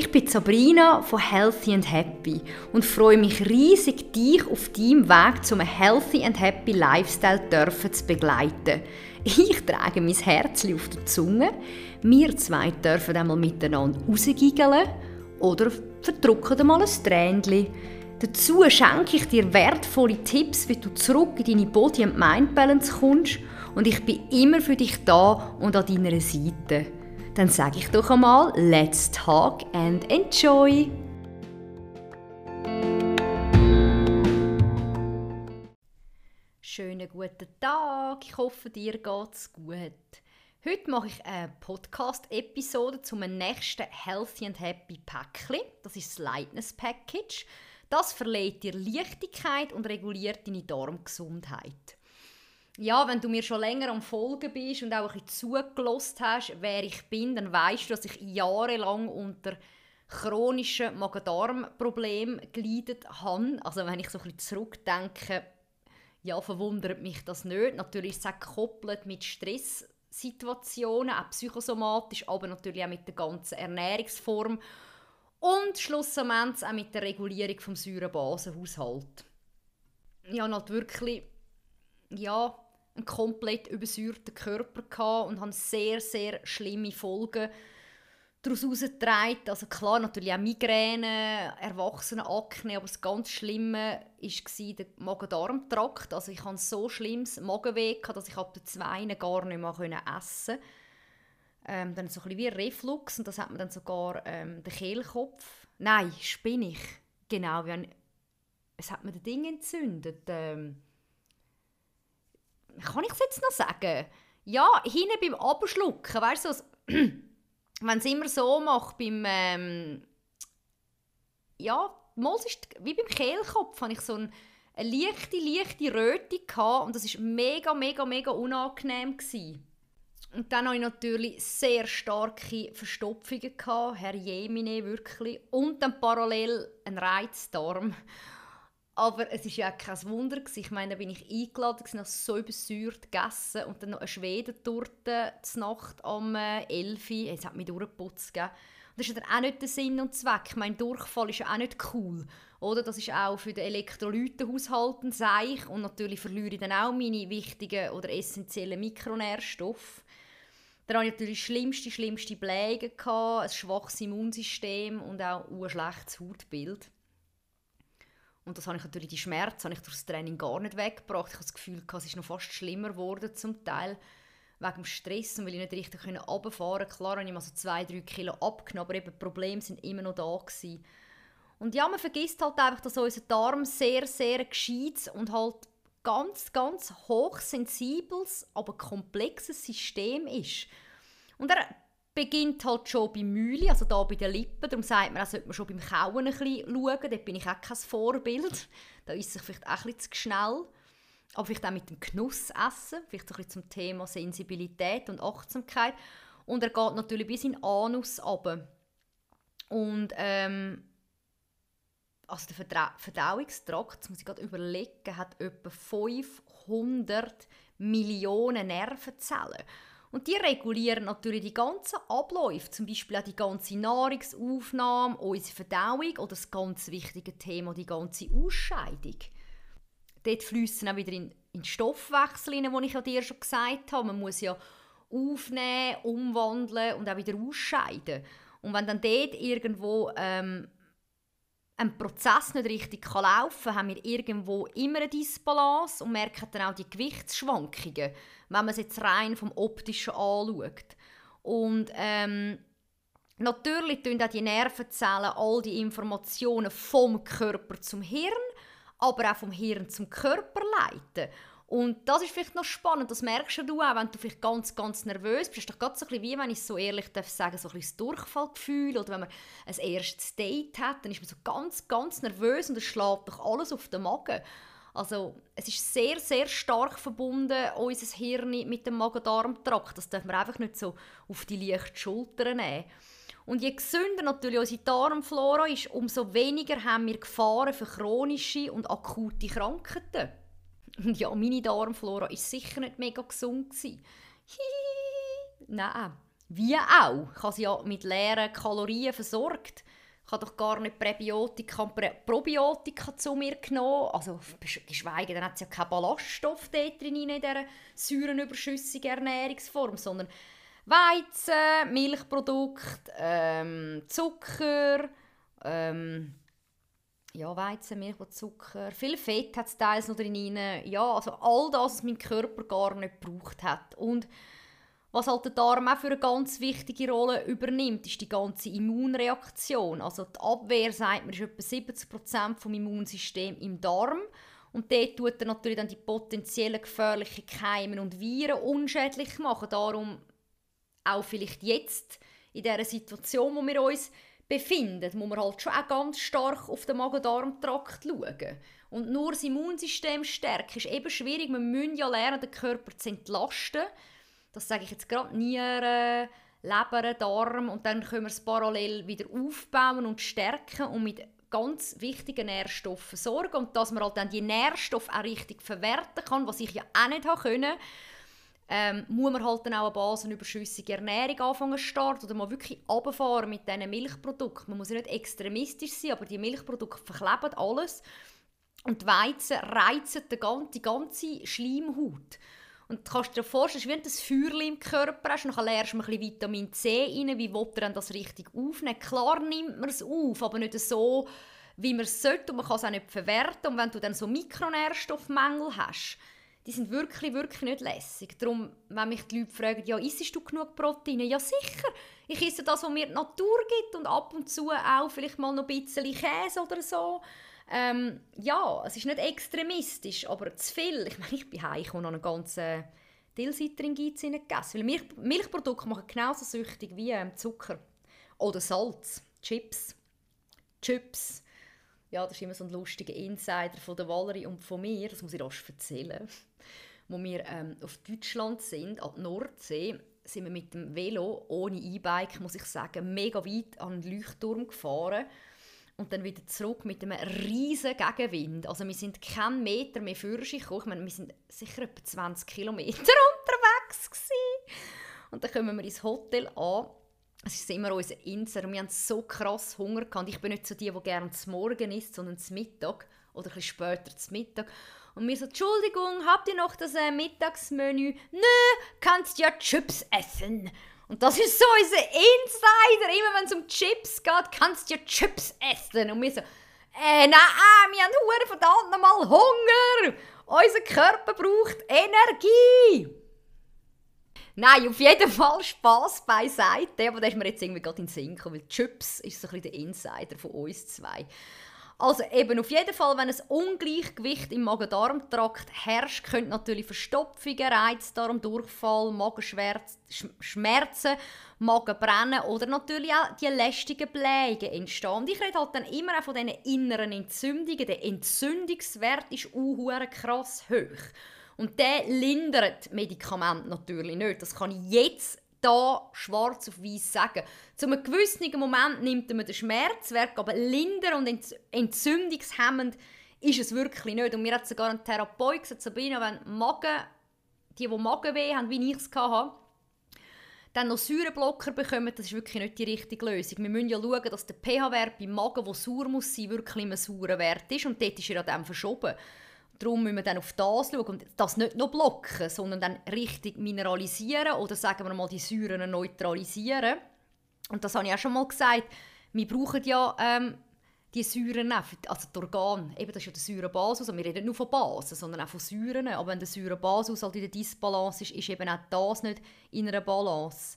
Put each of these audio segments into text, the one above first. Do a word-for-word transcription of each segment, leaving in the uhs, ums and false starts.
Ich bin Sabrina von Healthy and Happy und freue mich riesig, dich auf deinem Weg zum Healthy and Happy Lifestyle dürfen zu begleiten. Ich trage mein Herzchen auf der Zunge. Wir zwei dürfen einmal miteinander rausgiggeln oder verdrücken mal ein Tränchen. Dazu schenke ich dir wertvolle Tipps, wie du zurück in deine Body- and Mind-Balance kommst. Und ich bin immer für dich da und an deiner Seite. Dann sage ich doch einmal, let's talk and enjoy! Schönen guten Tag, ich hoffe, dir geht's gut. Heute mache ich eine Podcast-Episode zum nächsten Healthy and Happy Päckchen. Das ist das Lightness Package. Das verleiht dir Leichtigkeit und reguliert deine Darmgesundheit. Ja, wenn du mir schon länger am Folgen bist und auch ein bisschen zugelassen hast, wer ich bin, dann weisst du, dass ich jahrelang unter chronischen Magen-Darm-Problemen geleidet habe. Also wenn ich so ein bisschen zurückdenke, ja, verwundert mich das nicht. Natürlich ist es auch gekoppelt mit Stresssituationen, auch psychosomatisch, aber natürlich auch mit der ganzen Ernährungsform und schlussendlich auch mit der Regulierung des Säurebasenhaushalts. Ich hatte halt wirklich ja, einen komplett übersäuerten Körper gehabt und habe sehr, sehr schlimme Folgen daraus herausgetragen. Also klar, natürlich auch Migräne, Erwachsenenakne, aber das ganz Schlimme war der Magen-Darm-Trakt. Also ich hatte so schlimmes Magenweh, dass ich ab der zwei gar nicht mehr essen konnte. Ähm, dann so ein bisschen wie Reflux und das hat mir dann sogar ähm, den Kehlkopf. Nein, spinne ich. Genau, wie ein, es hat mir das Ding entzündet. Ähm, kann ich es jetzt noch sagen? Ja, hinten beim Abschlucken, weißt du, so, wenn es immer so macht, beim, ähm, ja, mal ist wie beim Kehlkopf, hatte ich so ein, eine leichte, leichte Röte gehabt und das war mega, mega, mega unangenehm gewesen. Und dann hatte ich natürlich sehr starke Verstopfungen gehabt, Herr Jemine, wirklich. Und dann parallel einen Reizdarm. Aber es war ja kein Wunder. Ich meine, da bin ich eingeladen, noch so übersäuert gegessen und dann noch eine Schwedentorte zur Nacht um elf Uhr. Es hat mich durchgeputzt. Gell? Und das ist dann auch nicht der Sinn und Zweck. Mein Durchfall ist ja auch nicht cool. Oder? Das ist auch für den Elektrolytenhaushalt ein Seich. Und natürlich verliere ich dann auch meine wichtigen oder essentiellen Mikronährstoffe. Dann hatte ich natürlich schlimmste, schlimmste Blähungen, ein schwaches Immunsystem und auch ein schlechtes Hautbild. Und das habe ich natürlich, die Schmerzen habe ich durch das Training gar nicht weggebracht. Ich habe das Gefühl, es ist noch fast schlimmer geworden zum Teil. Wegen dem Stress und weil ich nicht richtig runterfahren konnte. Klar habe ich mal so zwei, drei Kilo abgenommen, aber eben die Probleme sind immer noch da gewesen. Und ja, man vergisst halt einfach, dass unser Darm sehr, sehr gescheites und halt ganz, ganz hochsensibles, aber komplexes System ist. Und er beginnt halt schon beim Mühle, also da bei den Lippen. Darum sagt man, auch sollte man schon beim Kauen ein bisschen schauen. Dort bin ich auch kein Vorbild. Da ist es vielleicht auch ein bisschen zu schnell. Aber vielleicht auch mit dem Genuss essen. Vielleicht so ein bisschen zum Thema Sensibilität und Achtsamkeit. Und er geht natürlich bis in den Anus runter. Und ähm, also der Verdra- Verdauungstrakt, das muss ich gerade überlegen, hat etwa fünfhundert Millionen Nervenzellen. Und die regulieren natürlich die ganzen Abläufe, zum Beispiel auch die ganze Nahrungsaufnahme, unsere Verdauung oder das ganz wichtige Thema, die ganze Ausscheidung. Dort fliessen auch wieder in, in den Stoffwechsel rein, den ich ja dir schon gesagt habe. Man muss ja aufnehmen, umwandeln und auch wieder ausscheiden. Und wenn dann dort irgendwo ähm, ein Prozess nicht richtig laufen kann, haben wir irgendwo immer eine Disbalance und merken dann auch die Gewichtsschwankungen, wenn man es jetzt rein vom Optischen anschaut. Und ähm, natürlich leiten auch die Nervenzellen all die Informationen vom Körper zum Hirn, aber auch vom Hirn zum Körper leiten. Und das ist vielleicht noch spannend, das merkst du auch, wenn du vielleicht ganz, ganz nervös bist. Das ist doch gerade so ein bisschen wie, wenn ich es so ehrlich darf sagen, so ein bisschen das Durchfallgefühl oder wenn man ein erstes Date hat, dann ist man so ganz, ganz nervös und es schlägt doch alles auf den Magen. Also es ist sehr, sehr stark verbunden, unser Hirn mit dem Magen-Darm-Trakt. Das darf man einfach nicht so auf die leichten Schultern nehmen. Und je gesünder natürlich unsere Darmflora ist, umso weniger haben wir Gefahren für chronische und akute Krankheiten. Und ja, meine Darmflora war sicher nicht mega gesund. Nein, wie auch. Ich habe sie ja mit leeren Kalorien versorgt. Ich habe doch gar nicht Präbiotika und Prä Probiotika zu mir genommen. Also, geschweige denn hat es ja keinen Ballaststoff dort drin, in dieser säurenüberschüssigen Ernährungsform, sondern Weizen, Milchprodukte, ähm, Zucker, ähm, ja, Weizen, Milch und Zucker. Viel Fett hat es teils noch drin. Ja, also all das, was mein Körper gar nicht gebraucht hat. Und was halt der Darm auch für eine ganz wichtige Rolle übernimmt, ist die ganze Immunreaktion. Also die Abwehr, sagt man, ist etwa siebzig Prozent vom Immunsystem im Darm. Und dort tut er natürlich dann die potenziellen gefährlichen Keime und Viren unschädlich machen. Darum auch vielleicht jetzt, in dieser Situation, wo wir uns befinden, muss man halt schon auch ganz stark auf den Magen-Darm-Trakt schauen. Und nur das Immunsystem stärken ist eben schwierig. Wir müssen ja lernen, den Körper zu entlasten. Das sage ich jetzt gerade, Nieren, Leber, Darm, und dann können wir es parallel wieder aufbauen und stärken und mit ganz wichtigen Nährstoffen sorgen. Und dass man halt dann die Nährstoffe auch richtig verwerten kann, was ich ja auch nicht können, ähm, muss man halt dann auch eine basenüberschüssige Ernährung anfangen zu starten oder mal wirklich runterfahren mit diesen Milchprodukten. Man muss ja nicht extremistisch sein, aber die Milchprodukte verkleben alles und die Weizen reizen die ganze Schleimhaut. Und du kannst dir vorstellen, es ist wie ein Feuerchen im Körper hast, und dann lernst du ein bisschen Vitamin C rein, wie will er das richtig aufnehmen. Klar nimmt man es auf, aber nicht so, wie man es sollte, und man kann es auch nicht verwerten. Und wenn du dann so Mikronährstoffmängel hast, die sind wirklich, wirklich nicht lässig. Darum, wenn mich die Leute fragen, ja, isst du genug Proteine? Ja, sicher. Ich esse das, was mir die Natur gibt, und ab und zu auch vielleicht mal noch ein bisschen Käse oder so. Ähm, ja, es ist nicht extremistisch, aber zu viel. Ich meine, ich bin heim, ich habe noch einen ganzen Tilsitringit gegessen. Weil Milch, Milchprodukte machen genauso süchtig wie ähm, Zucker. Oder Salz, Chips, Chips. Ja, das ist immer so ein lustiger Insider von der Valerie und von mir, das muss ich rasch erzählen. Wo wir ähm, auf Deutschland sind, an der Nordsee, sind wir mit dem Velo, ohne E-Bike, muss ich sagen, mega weit an den Leuchtturm gefahren. Und dann wieder zurück mit einem riesen Gegenwind. Also wir sind keinen Meter mehr für sich gekommen. Ich meine, wir sind sicher etwa zwanzig Kilometer unterwegs gewesen. Und dann kommen wir ins Hotel an. Es ist immer unser Inser. Und wir hatten so krass Hunger gehabt. Ich bin nicht so die, die gerne zum Morgen isst, sondern zum Mittag. Oder ein bisschen später zum Mittag. Und wir so, Entschuldigung, habt ihr noch das äh, Mittagsmenü? Nö, kannst ja Chips essen. Und das ist so unser Insider. Immer wenn es um Chips geht, kannst du ja Chips essen. Und wir so, äh, nein, wir haben hure verdammt nochmal Hunger. Unser Körper braucht Energie. Nein, auf jeden Fall Spass beiseite. Aber da ist mir jetzt irgendwie gerade in den Sinn gekommen, weil Chips ist so ein bisschen der Insider von uns zwei. Also eben auf jeden Fall, wenn ein Ungleichgewicht im Magen-Darm-Trakt herrscht, können natürlich Verstopfungen, Reizdarm, Durchfall, Magenschmerzen, Magenbrennen oder natürlich auch die lästigen Blähungen entstehen. Und ich rede halt dann immer auch von diesen inneren Entzündungen. Der Entzündungswert ist auch krass hoch. Und der lindert Medikamente natürlich nicht. Das kann ich jetzt da schwarz auf weiß sagen. Zu einem gewissen Moment nimmt man den Schmerzwert, aber linder und entzündungshemmend ist es wirklich nicht. Und mir hat sogar ein Therapeut gesagt, Sabine, wenn Magen, die, die Magenweh haben, wie ich es hatte, dann noch Säureblocker bekommen, das ist wirklich nicht die richtige Lösung. Wir müssen ja schauen, dass der pH-Wert beim Magen, der sauer muss sein, wirklich ein saurer Wert ist. Und dort ist er dann verschoben. Darum müssen wir dann auf das schauen und das nicht noch blocken, sondern dann richtig mineralisieren oder sagen wir mal die Säuren neutralisieren. Und das habe ich auch schon mal gesagt, wir brauchen ja ähm, die Säuren auch, also die Organe. Eben, das ist ja der Säurebasenhaushalt. Wir reden nicht nur von Basen, sondern auch von Säuren. Aber wenn der Säurebasenhaushalt in der Disbalance ist, ist eben auch das nicht in einer Balance.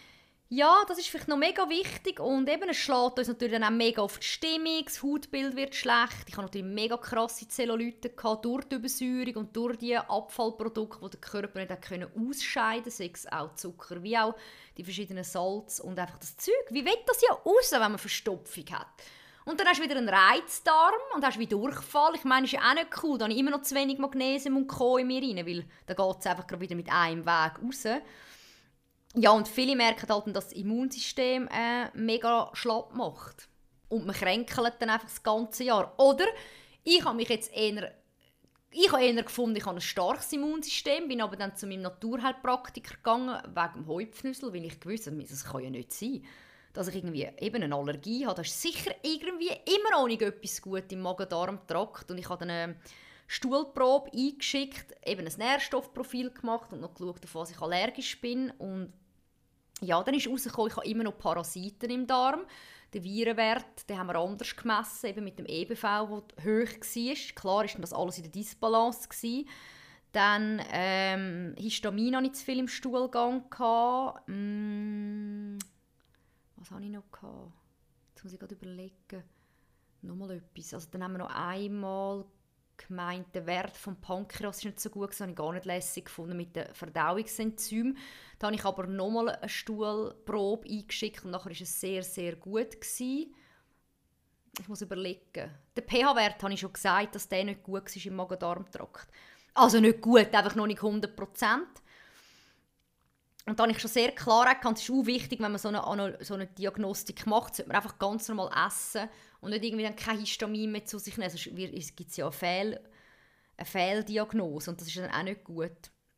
Ja, das ist vielleicht noch mega wichtig und eben, es schlägt uns natürlich dann auch mega auf die Stimmung, das Hautbild wird schlecht. Ich hatte natürlich mega krasse Zellulite gehabt, durch die Übersäuerung und durch die Abfallprodukte, die der Körper nicht ausscheiden konnte, sei es auch Zucker, wie auch die verschiedenen Salz und einfach das Zeug. Wie will das ja raus, wenn man Verstopfung hat? Und dann hast du wieder einen Reizdarm und hast wieder Durchfall. Ich meine, das ist ja auch nicht cool, da habe ich immer noch zu wenig Magnesium und Co. in mir rein, weil da geht es einfach gerade wieder mit einem Weg raus. Ja, und viele merken halt, dass das Immunsystem äh, mega schlapp macht. Und man kränkelt dann einfach das ganze Jahr. Oder ich habe mich jetzt eher, ich habe eher gefunden, ich habe ein starkes Immunsystem, bin aber dann zu meinem Naturheilpraktiker gegangen, wegen dem Heupfnüssel, weil ich gewusst habe, das kann ja nicht sein. dass ich irgendwie eben eine Allergie habe. Das ist sicher irgendwie immer noch nicht etwas gut im Magen-Darm-Trakt. Und ich habe dann eine Stuhlprobe eingeschickt, eben ein Nährstoffprofil gemacht und noch geschaut, auf was ich allergisch bin. Und ja, dann ist herausgekommen, ich habe immer noch Parasiten im Darm. Den Virenwert, den haben wir anders gemessen, eben mit dem E B V, der hoch war. Klar war das alles in der Disbalance gewesen. Dann ähm, Histamin hatte ich zu viel im Stuhlgang. Mm, was hatte ich noch? Jetzt muss ich gerade überlegen. Nochmal etwas. Also dann haben wir noch einmal gemeint, der Wert vom Pankreas ist nicht so gut, das habe ich gar nicht lässig gefunden mit den Verdauungsenzymen. Da habe ich aber nochmal eine Stuhlprobe eingeschickt und nachher war es sehr, sehr gut gewesen. Ich muss überlegen. Der pH-Wert habe ich schon gesagt, dass der nicht gut war im Magen-Darm-Trakt. Also nicht gut, einfach noch nicht hundert Prozent. Und da habe ich schon sehr klar erkannt, es ist auch wichtig, wenn man so eine, so eine Diagnostik macht, sollte man einfach ganz normal essen und nicht irgendwie dann kein Histamin mehr zu sich nehmen. Sonst gibt es ja eine, Fehl, eine Fehldiagnose und das ist dann auch nicht gut.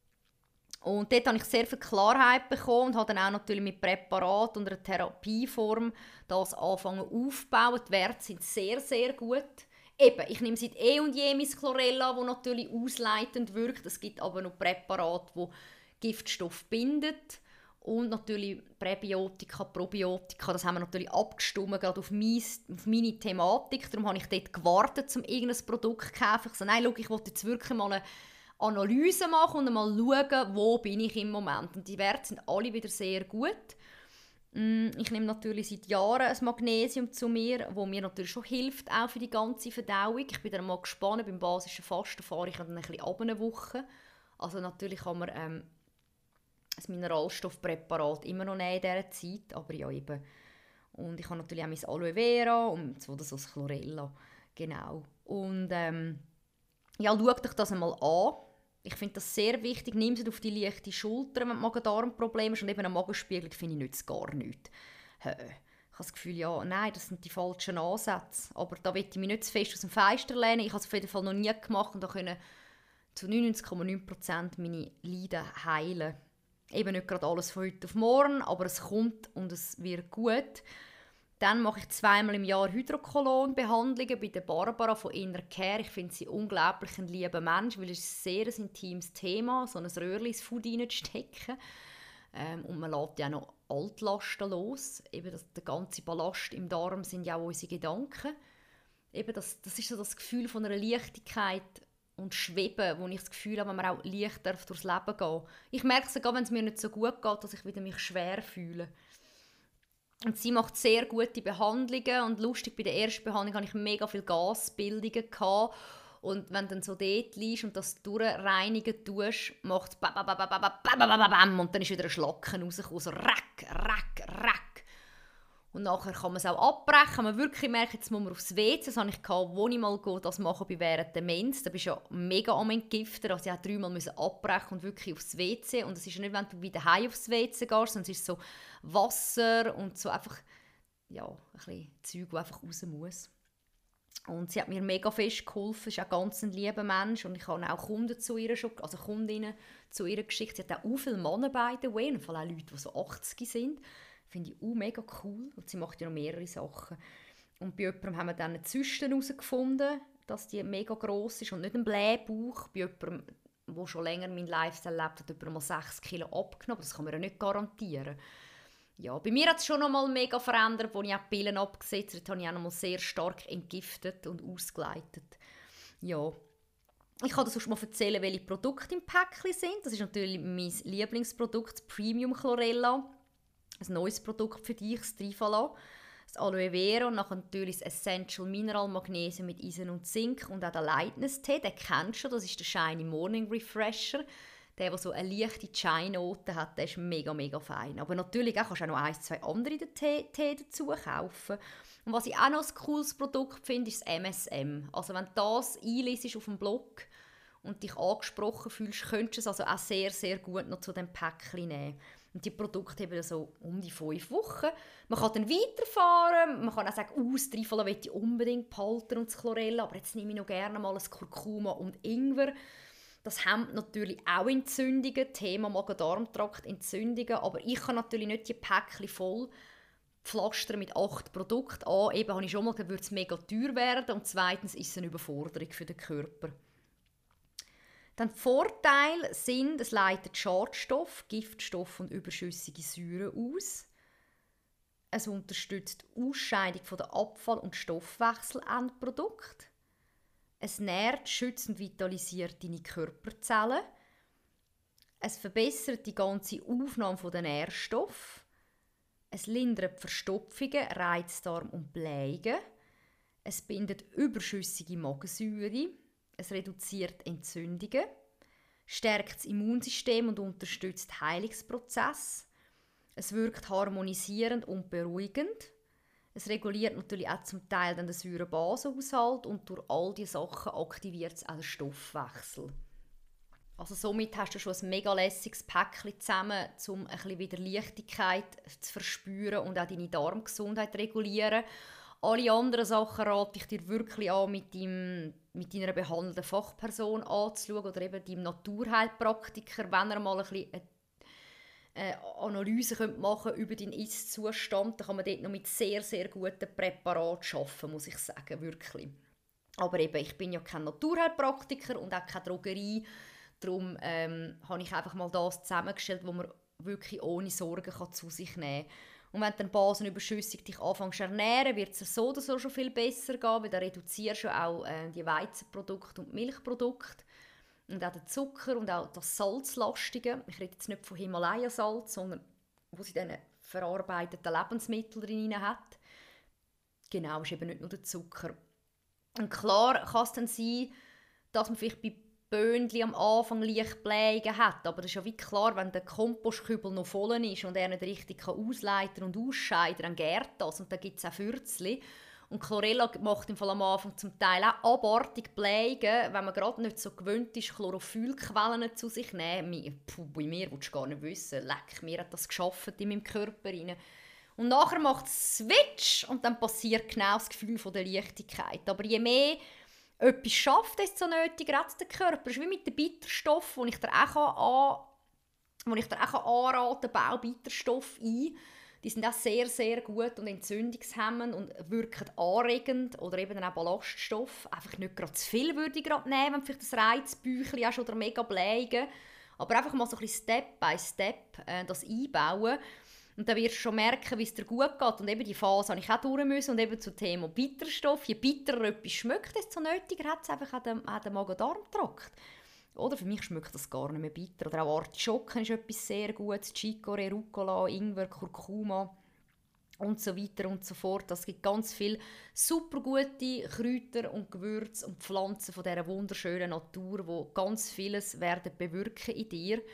Und dort habe ich sehr viel Klarheit bekommen und habe dann auch natürlich mit Präparat und einer Therapieform das anfangen aufzubauen. Die Werte sind sehr, sehr gut. Eben, ich nehme seit eh und je mein Chlorella, das natürlich ausleitend wirkt. Es gibt aber noch Präparate, die Giftstoff bindet und natürlich Präbiotika, Probiotika, das haben wir natürlich abgestimmt, gerade auf, mein, auf meine Thematik. Darum habe ich dort gewartet, um irgendein Produkt zu kaufen. Ich so, nein, schau, ich wollte jetzt wirklich mal eine Analyse machen und mal schauen, wo bin ich im Moment. Und die Werte sind alle wieder sehr gut. Ich nehme natürlich seit Jahren ein Magnesium zu mir, das mir natürlich schon hilft, auch für die ganze Verdauung. Ich bin dann mal gespannt, beim basischen Fasten fahre ich dann ein bisschen ab eine Woche. Also natürlich kann man ähm, ein Mineralstoffpräparat immer noch nehmen in dieser Zeit, aber ja eben. Und ich habe natürlich auch mein Aloe Vera und so das aus Chlorella, genau. Und ähm, ja, schau dich das einmal an. Ich finde das sehr wichtig. Nimm es auf die leichte Schulter, wenn du Magen-Darm-Probleme hast. Und eben eine Magenspiegelung finde ich nützt gar nichts. Ich habe das Gefühl, ja, nein, das sind die falschen Ansätze. Aber da will ich mich nicht zu fest aus dem Fenster lehnen. Ich habe es auf jeden Fall noch nie gemacht und da können zu neunundneunzig Komma neun Prozent meine Leiden heilen. Eben nicht gerade alles von heute auf morgen, aber es kommt und es wird gut. Dann mache ich zweimal im Jahr Hydrokolon-Behandlungen bei der Barbara von Inner Care. Ich finde sie unglaublich ein lieber Mensch, weil es ein sehr intimes Thema so ein Röhrchen ins Food reinzustecken. Ähm, und man lässt ja auch noch Altlasten los. Eben das, der ganze Ballast im Darm sind ja auch unsere Gedanken. Eben das, das ist so das Gefühl von einer Leichtigkeit und Schweben, wo ich das Gefühl habe, wenn man auch leicht durchs Leben gehen. Ich merke sogar, wenn es mir nicht so gut geht, dass ich wieder mich schwer fühle. Und sie macht sehr gute Behandlungen und lustig, bei der ersten Behandlung hatte ich mega viele Gasbildungen gehabt. Und wenn du dann so dort liegst und das durchreinigen tust, macht es bam, bam, bam, bam, bam, bam, und dann ist wieder ein Schlacken rausgekommen, so rack, rack, rack. Und nachher kann man es auch abbrechen, wenn man wirklich merkt, jetzt muss man aufs W C, das hatte ich, wo ich mal das machen bei während der Mens, da bist du ja mega am Entgiften, also ich musste dreimal abbrechen und wirklich aufs W C. Und es ist ja nicht, wenn du wieder heim aufs W C gehst, sondern es ist so Wasser und so einfach, ja, ein bisschen Zeug, das einfach raus muss. Und sie hat mir mega fest geholfen, sie ist auch ganz ein lieber Mensch und ich habe auch Kunden zu ihr, schon, also Kundinnen zu ihr geschickt. Sie hat auch viele Männer by the way, vor allem auch Leute, die so achtzig sind. Finde ich auch mega cool und sie macht ja noch mehrere Sachen. Und bei jemandem haben wir dann eine Zyste herausgefunden, dass die mega gross ist und nicht ein Blähbauch. Bei jemandem, der schon länger meinen Lifestyle lebt, hat jemand mal sechs Kilo abgenommen, das kann man ja nicht garantieren. Ja, bei mir hat es schon noch mal mega verändert, als ich auch die Pillen abgesetzt habe. Dort habe ich auch noch mal sehr stark entgiftet und ausgeleitet. Ja. Ich kann dir sonst mal erzählen, welche Produkte im Päckchen sind. Das ist natürlich mein Lieblingsprodukt, das Premium Chlorella. Ein neues Produkt für dich, das Trifala. Das Aloe Vera und nachher natürlich das Essential Mineral Magnesium mit Eisen und Zink und auch der Lightness Tee, den kennst du schon, das ist der Shiny Morning Refresher. Der, der so eine leichte Chai-Note hat, der ist mega, mega fein. Aber natürlich auch, kannst du auch noch ein, zwei andere Tee, Tee dazu kaufen. Und was ich auch noch ein cooles Produkt finde, ist das M S M. Also wenn du das einliest auf dem Blog und dich angesprochen fühlst, könntest du es also auch sehr, sehr gut noch zu dem Päckchen nehmen. Und die Produkte haben so um die fünf Wochen. Man kann dann weiterfahren, man kann auch sagen, oh, das Trifala will ich unbedingt behalten und das Chlorella, aber jetzt nehme ich noch gerne mal ein Kurkuma und Ingwer. Das hemmt natürlich auch Entzündungen, Thema Magen-Darm-Trakt Entzündungen, aber ich kann natürlich nicht die Päckchen voll Pflaster mit acht Produkten an. Eben habe ich schon mal gedacht, würde es mega teuer werden. Und zweitens ist es eine Überforderung für den Körper. Dann die Vorteile sind, es leitet Schadstoffe, Giftstoffe und überschüssige Säuren aus. Es unterstützt die Ausscheidung von der Abfall- und Stoffwechselendprodukte. Es nährt, schützt und vitalisiert deine Körperzellen. Es verbessert die ganze Aufnahme der Nährstoffe. Es lindert Verstopfungen, Reizdarm und Blähungen. Es bindet überschüssige Magensäure. Es reduziert Entzündungen. Stärkt das Immunsystem und unterstützt den Heilungsprozess. Es wirkt harmonisierend und beruhigend. Es reguliert natürlich auch zum Teil den Säurebasenhaushalt und durch all diese Sachen aktiviert es auch den Stoffwechsel. Also somit hast du schon ein mega lässiges Päckchen zusammen, um ein bisschen wieder Leichtigkeit zu verspüren und auch deine Darmgesundheit zu regulieren. Alle anderen Sachen rate ich dir wirklich an, mit, deinem, mit deiner behandelnden Fachperson anzuschauen oder eben deinem Naturheilpraktiker, wenn er mal ein bisschen eine Äh, Analyse machen könnt über deinen Ist-Zustand, dann kann man dort noch mit sehr, sehr guten Präparaten arbeiten, muss ich sagen, wirklich. Aber eben, ich bin ja kein Naturheilpraktiker und auch keine Drogerie, darum ähm, habe ich einfach mal das zusammengestellt, wo man wirklich ohne Sorgen kann zu sich nehmen kann. Und wenn du dann basenüberschüssig dich anfängst zu ernähren, wird es so oder so schon viel besser gehen, weil dann reduzierst du auch äh, die Weizenprodukte und Milchprodukte. Und auch der Zucker und auch das Salzlastige. Ich rede jetzt nicht von Himalaya-Salz, sondern was in diesen verarbeiteten Lebensmitteln drin hat. Genau, ist eben nicht nur der Zucker. Und klar kann es dann sein, dass man vielleicht bei Böhnchen am Anfang leicht Blähungen hat. Aber das ist ja wie klar, wenn der Kompostkübel noch voll ist und er nicht richtig ausleiten und ausscheiden, dann gärt das. Und dann gibt es auch Fürzchen. Und Chlorella macht im Fall am Anfang zum Teil auch abartig Blähungen, wenn man gerade nicht so gewöhnt ist, Chlorophyllquellen zu sich nehmen. Puh, bei mir willst du gar nicht wissen. Leck, mir hat das geschafft in meinem Körper rein. Und nachher macht es Switch und dann passiert genau das Gefühl von der Leichtigkeit. Aber je mehr etwas schafft, desto nötiger hat es der Körper. Das ist wie mit den Bitterstoffen, die ich dir auch, an, wo ich dir auch anraten kann, bau Bitterstoff ein. Die sind auch sehr, sehr gut und entzündungshemmend und wirken anregend. Oder eben auch Ballaststoffe. Einfach nicht gerade zu viel würde ich gerade nehmen, wenn vielleicht das Reizbüchlein hast oder mega Blähungen. Aber einfach mal so ein bisschen Step by Step äh, das einbauen. Und dann wirst du schon merken, wie es dir gut geht. Und eben die Phase habe ich auch durch müssen. Und eben zum Thema Bitterstoff. Je bitterer etwas schmeckt, desto nötiger hat es einfach an dem, an dem Magen-Darm-Trakt. Oder für mich schmeckt das gar nicht mehr bitter. Oder auch Artischocken ist etwas sehr Gutes. Chicorée, Rucola, Ingwer, Kurkuma und so weiter und so fort. Es gibt ganz viele super gute Kräuter und Gewürze und Pflanzen von dieser wunderschönen Natur, die ganz vieles werden bewirken in dir.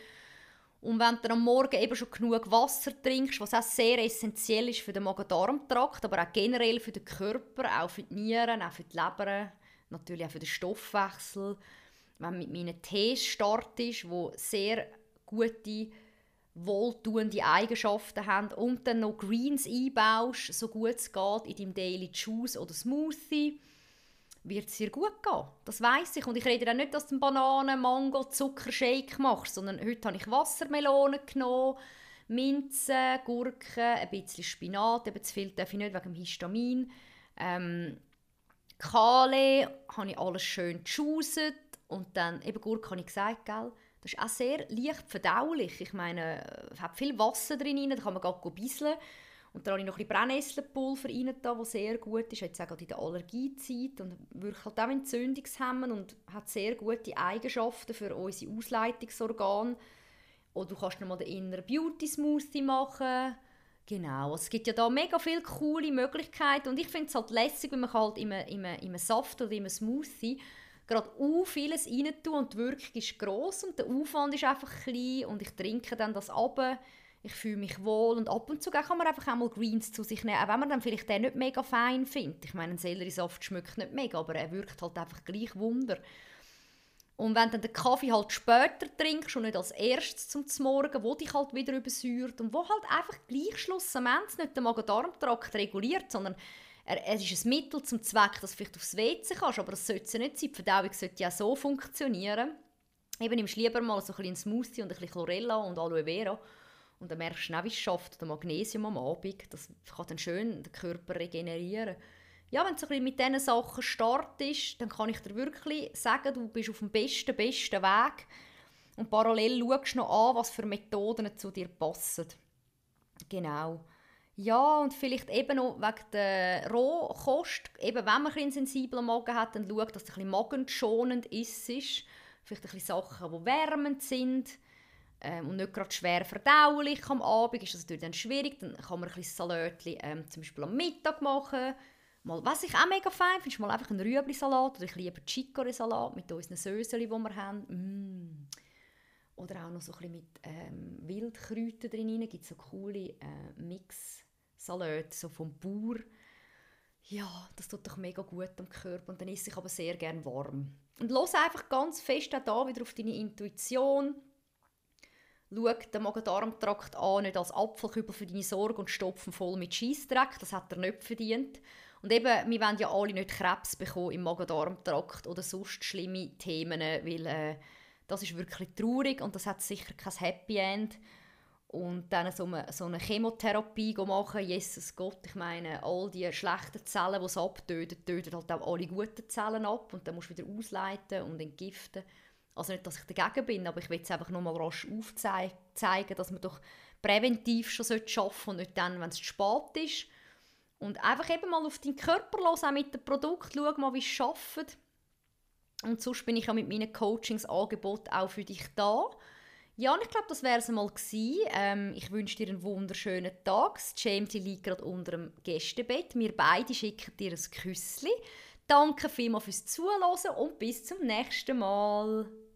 Und wenn du am Morgen eben schon genug Wasser trinkst, was auch sehr essentiell ist für den Magen-Darm-Trakt, aber auch generell für den Körper, auch für die Nieren, auch für die Leber, natürlich auch für den Stoffwechsel. Wenn du mit meinen Tees startest, die sehr gute, wohltuende Eigenschaften haben und dann noch Greens einbaust, so gut es geht, in deinem Daily Juice oder Smoothie, wird es dir gut gehen. Das weiss ich. Und ich rede auch nicht, dass du einen Bananen-, Mango-, Zuckershake machst, sondern heute habe ich Wassermelonen genommen, Minze, Gurken, ein bisschen Spinat, eben zu viel darf ich nicht wegen dem Histamin. Ähm, Kale habe ich alles schön gejuicet. Und dann, eben Gurke habe ich gesagt, gell? Das ist auch sehr leicht verdaulich. Ich meine, es hat viel Wasser drin, da kann man gerade bisseln. Und dann habe ich noch ein bisschen Brennnesselpulver rein, das sehr gut ist, jetzt auch gerade in der Allergiezeit und wirkt halt auch entzündungshemmend und hat sehr gute Eigenschaften für unsere Ausleitungsorgane. Oder du kannst noch mal den Inner Beauty Smoothie machen. Genau, es gibt ja da mega viele coole Möglichkeiten und ich finde es halt lässig, wenn man halt in einem, in einem, in einem Saft oder in einem Smoothie gerade u vieles rein tun und die Wirkung ist gross und der Aufwand ist einfach klein und ich trinke dann das ab. Ich fühle mich wohl und ab und zu kann man einfach auch mal Greens zu sich nehmen, auch wenn man dann vielleicht den nicht mega fein findet. Ich meine, ein Selleriesaft schmeckt nicht mega, aber er wirkt halt einfach gleich Wunder. Und wenn du dann den Kaffee halt später trinkst und nicht als erstes zum Morgen, wo dich halt wieder übersäuert und wo halt einfach gleich schlussendlich nicht den Magen-Darm-Trakt reguliert, sondern er, er ist ein Mittel zum Zweck, dass du vielleicht aufs W C kannst, aber das sollte es nicht sein. Die Verdauung sollte ja so funktionieren. Eben nimmst du lieber mal so ein bisschen Smoothie und ein bisschen Chlorella und Aloe Vera. Und dann merkst du auch, wie es schafft, der Magnesium am Abend. Das kann dann schön den Körper regenerieren. Ja, wenn du so ein bisschen mit diesen Sachen startest, dann kann ich dir wirklich sagen, du bist auf dem besten, besten Weg. Und parallel schaust du noch an, was für Methoden zu dir passen. Genau. Ja, und vielleicht eben noch wegen der Rohkost. Eben, wenn man einen sensiblen Magen hat, dann schaut, dass es ein bisschen magenschonend ist. Vielleicht ein bisschen Sachen, die wärmend sind. Ähm, und nicht gerade schwer verdaulich am Abend. Ist das natürlich dann schwierig. Dann kann man ein bisschen Salatchen ähm, zum Beispiel am Mittag machen. Mal, was ich auch mega fein finde, ist mal einfach ein Rüebli-Salat. Oder ich liebe Chicorée-Salat mit unseren Söseli, die wir haben. Mm. Oder auch noch so ein bisschen mit ähm, Wildkräutern drin. Es gibt so coole äh, Mix-Salate, so vom Bauer. Ja, das tut doch mega gut am Körper. Und dann esse ich aber sehr gerne warm. Und los einfach ganz fest auch da wieder auf deine Intuition. Schau den Magen-Darm-Trakt an, nicht als Apfelkübel für deine Sorge und stopfen voll mit Scheissdreck. Das hat er nicht verdient. Und eben, wir wollen ja alle nicht Krebs bekommen im Magen-Darm-Trakt oder sonst schlimme Themen, weil äh, das ist wirklich traurig und das hat sicher kein Happy End. Und dann so eine, so eine Chemotherapie machen, Jesus Gott, ich meine, all die schlechten Zellen, die es abtöten, töten halt auch alle guten Zellen ab und dann musst du wieder ausleiten und entgiften. Also nicht, dass ich dagegen bin, aber ich will es einfach nur mal rasch aufzeigen, dass man doch präventiv schon arbeiten sollte und nicht dann, wenn es zu spät ist. Und einfach eben mal auf deinen Körper los, auch mit dem Produkt, schau mal, wie es arbeitet. Und sonst bin ich ja mit meinen Coachingsangeboten auch für dich da. Ja, und ich glaube, das wäre es einmal gewesen. Ähm, ich wünsche dir einen wunderschönen Tag. James liegt gerade unter dem Gästebett. Wir beide schicken dir ein Küsschen. Danke vielmals fürs Zuhören und bis zum nächsten Mal.